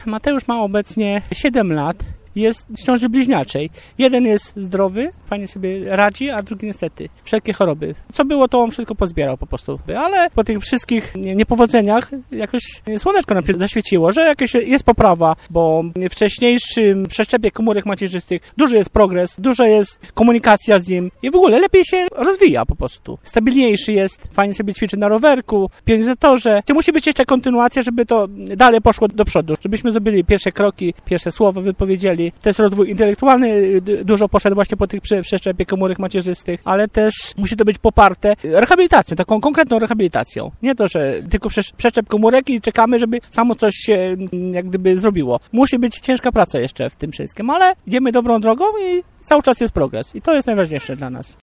Mateusz ma obecnie 7 lat. Jest w ciąży bliźniaczej. Jeden jest zdrowy, fajnie sobie radzi, a drugi niestety wszelkie choroby. Co było, to on wszystko pozbierał po prostu. Ale po tych wszystkich niepowodzeniach jakoś słoneczko nam się zaświeciło, że jakieś jest poprawa, bo w wcześniejszym przeszczepie komórek macierzystych duży jest progres, duża jest komunikacja z nim i w ogóle lepiej się rozwija po prostu. Stabilniejszy jest, fajnie sobie ćwiczy na rowerku, w pionizatorze. Musi być jeszcze kontynuacja, żeby to dalej poszło do przodu, żebyśmy zrobili pierwsze kroki, pierwsze słowa wypowiedzieli. Też rozwój intelektualny dużo poszedł właśnie po tych przeszczepie komórek macierzystych, ale też musi to być poparte rehabilitacją, taką konkretną rehabilitacją. Nie to, że tylko przeszczep komórek i czekamy, żeby samo coś się jak gdyby zrobiło. Musi być ciężka praca jeszcze w tym wszystkim, ale idziemy dobrą drogą i cały czas jest progres i to jest najważniejsze dla nas.